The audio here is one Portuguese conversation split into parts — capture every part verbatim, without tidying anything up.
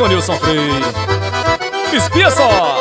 com Nilson Freire. Espia só!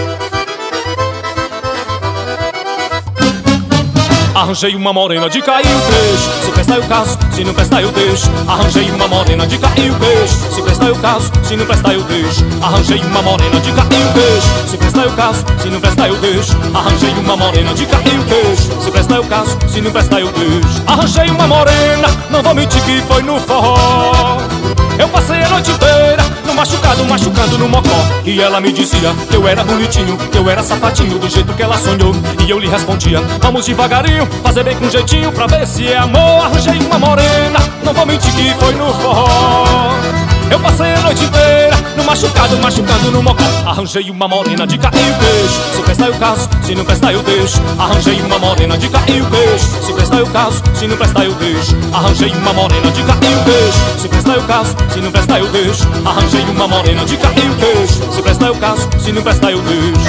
Arranjei uma morena de cair o peixe. Se prestar eu caso, se não prestar eu deixo. Arranjei uma morena de cair o peixe. Se prestar eu caso, se não prestar eu deixo. Arranjei uma morena de cair o peixe. Se prestar eu caso, se não prestar eu deixo. Arranjei uma morena de cair o peixe. Se prestar eu caso, se não prestar eu deixo. Arranjei uma morena, não vou mentir que foi no forró. Eu passei a noite inteira no machucado, machucando no mocó. E ela me dizia que eu era bonitinho, que eu era safadinho, do jeito que ela sonhou. E eu lhe respondia, vamos devagarinho, fazer bem com jeitinho, pra ver se é amor. Arranjei uma morena, não vou mentir que foi no forró. Eu passei a noite inteira no machucado, machucando no mocó. Arranjei uma morena de cair o peixe. Se prestar eu caso, se não prestar eu deixo. Arranjei uma morena de cair o peixe. Se prestar eu caso, se não prestar eu deixo. Arranjei uma morena de cair o peixe. Se prestar eu caso, se não prestar eu deixo. Arranjei uma morena de cair o peixe. Se prestar eu caso, se não prestar eu deixo.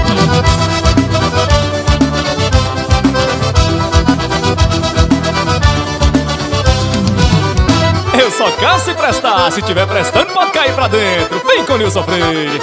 Eu só canso se prestar, se tiver prestando pode cair pra dentro. Vem com Nilson Freire.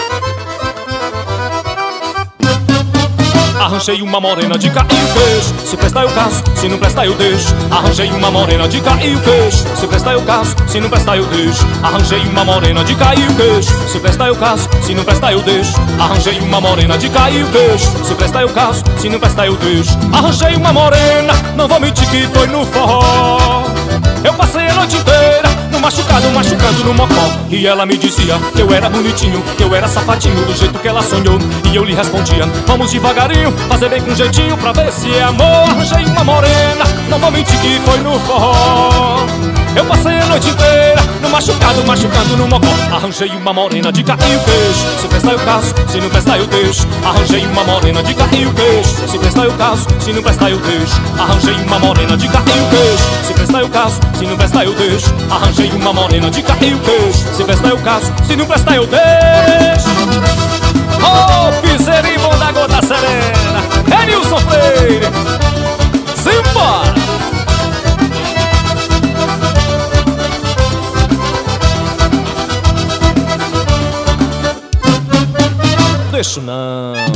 Arranjei uma morena de cair o peixe. Se prestar eu caso, se não prestar eu deixo. Arranjei uma morena de cair o peixe. Se prestar eu caso, se não prestar eu deixo. Arranjei uma morena de cair o peixe. Se prestar eu caso, se não prestar eu deixo. Arranjei uma morena de cair o peixe. Se prestar eu caso, se não prestar eu deixo. Arranjei uma morena, não vou mentir que foi no forró. Eu passei a noite inteira no machucado, machucando no mocó. E ela me dizia que eu era bonitinho, que eu era safadinho, do jeito que ela sonhou. E eu lhe respondia, vamos devagarinho, fazer bem com jeitinho, pra ver se é amor. Arranjei uma morena, não vou mentir que foi no forró. Eu passei a noite inteira no machucado, machucando no mocó. Arranjei uma morena de cair o peixe. Se prestar eu caso, se não prestar eu deixo. Arranjei uma morena de cair o peixe. Se prestar eu caso, se não prestar eu deixo. Arranjei uma morena de cair o peixe. Se prestar eu caso, se não prestar eu deixo. Arranjei uma morena de cair o peixe. Se prestar eu caso, se não prestar eu deixo. Oh, piseirinho bom da gota serena, é Nilson Freire. Simbora! Deixo não.